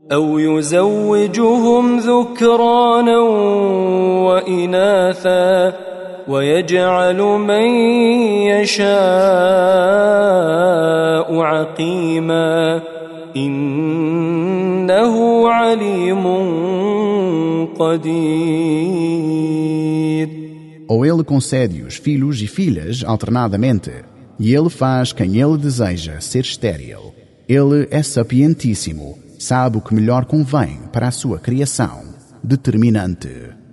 أو يزوجهم ذكرانا وإناثا ويجعل من يشاء عقيما إنه عليم قدير. Ou ele concede-os filhos e filhas alternadamente, e ele faz quem ele deseja ser estéril. Ele é sapientíssimo, sabe o que melhor convém para a sua criação, determinante.